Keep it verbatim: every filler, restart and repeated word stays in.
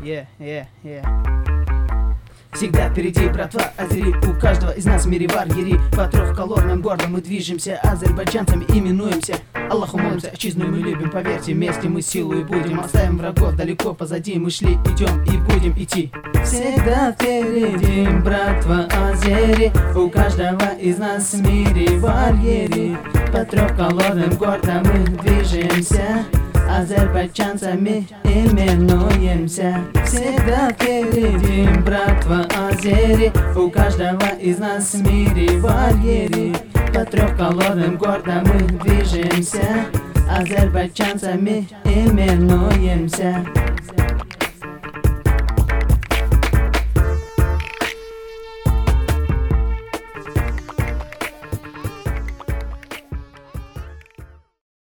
Yeah, yeah, yeah. Всегда впереди, братва, азери. У каждого из нас в мире варьери. По трехколорным городам мы движемся, азербайджанцами именуемся. Аллаху молимся, отчизну мы любим, поверьте, вместе мы силу и будем. Оставим врагов далеко позади, мы шли, идем и будем идти. Всегда впереди, братва, азери. У каждого из нас в мире варьери. По трехколорным городам мы движемся, азербайджанцами именуемся. Всегда впереди, братва, азери. У каждого из нас в мире варьери. По трехколорным городам мы движемся, азербайджанцами именуемся.